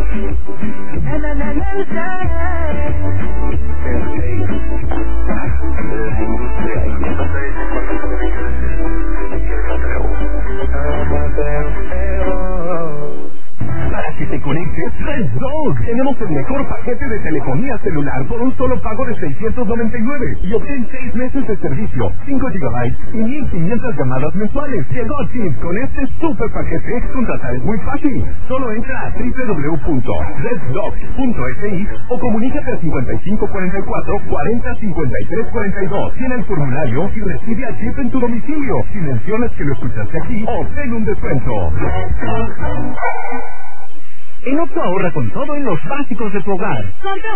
Para que te conectes, Red Dog. Tenemos el mejor paquete de telefonía celular por un solo pago de $699 y obtén 6 meses de servicio, 5 GB y 1,500 llamadas mensuales. Llegó Chip. Con este super paquete, contratar es muy fácil. Solo entra a www.reddog.si o comunícate a 5544-405342. Tiene el formulario y recibe a Chip en tu domicilio. Si mencionas que lo escuchaste aquí, obtén un descuento. En Oxxo ahorra con todo en los básicos de tu hogar.